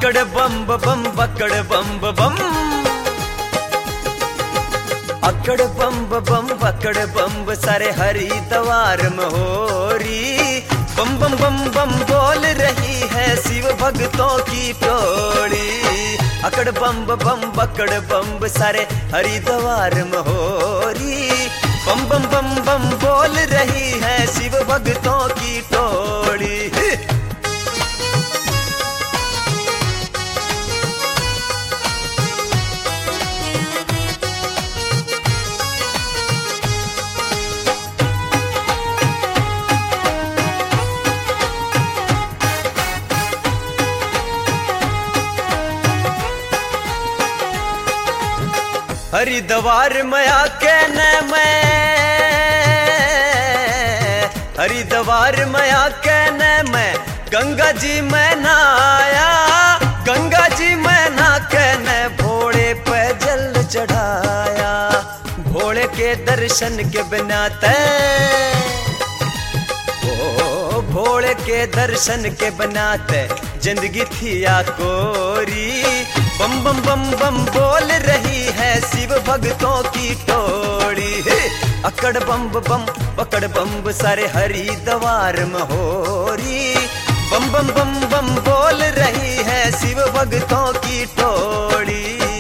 अकड़ बम बम बकड़ बम बम, अकड़ बम बम बकड़ बम सारे हरिद्वार में होरी। बम बम बम बम बोल रही है शिव भक्तों की टोली। अकड़ बम बम बकड़ बम सारे हरिद्वार में होरी। बम बम बम बम बोल रही है शिव भक्तों की टोली। हरिद्वार में आके न मैं, हरिद्वार में आके न मैं गंगा जी में नहाया। गंगा जी में नहा के न भोले पे जल चढ़ाया। भोले के दर्शन के बिना ओ भोले के दर्शन के बिना जिंदगी थी या कोरी। बम बम बम बम बोल रही है शिव भक्तों की टोली। अकड़ बम बम बकड़ बम सारे हरिद्वार में होरी। बम बम बम बम बोल रही है शिव भक्तों की टोली।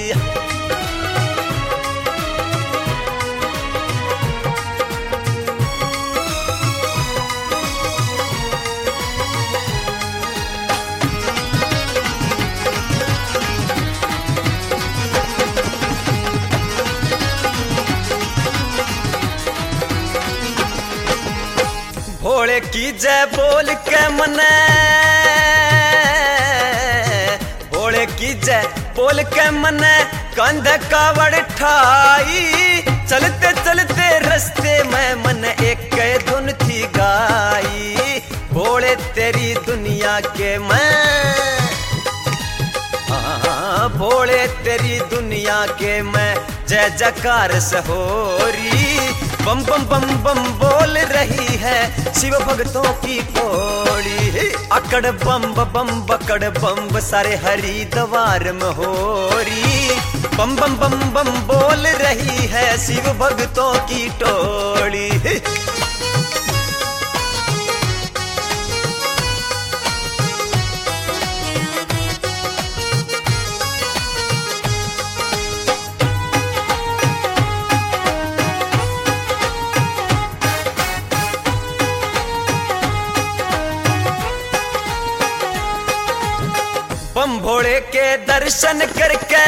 भोले की जय बोल के मने, भोले की जय बोल के मने कंध कावड़ ठाई। चलते चलते रस्ते में मन एक धुन थी गाई। भोले तेरी दुनिया के मैं, भोले तेरी दुनिया के मैं जय जयकार सहोरी। बम बम बम बम बोल रही है शिव भक्तों की टोली। अकड़ बम बम बकड़ बम सारे हरिद्वार में होरी। बम बम बम बम बोल रही है शिव भक्तों की टोली। बम भोले के दर्शन करके,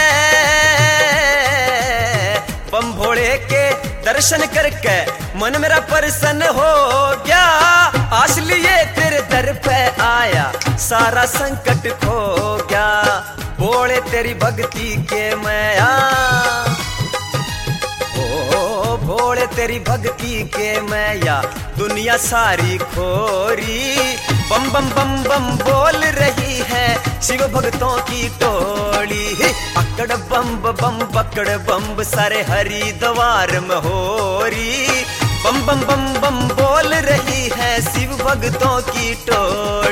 बम भोले के दर्शन करके मन मेरा प्रसन्न हो गया। आस लिए तेरे दर पे आया सारा संकट खो गया। भोले तेरी भक्ति के मैं ओ भोले तेरी भक्ति के मैं या दुनिया सारी खोरी। बम बम बम बम बोल रही है शिव भक्तों की टोली। अकड़ बम बम बकड़ बम सारे हरिद्वार में होरी। बम बम बम बम बोल रही है शिव भक्तों की टोली।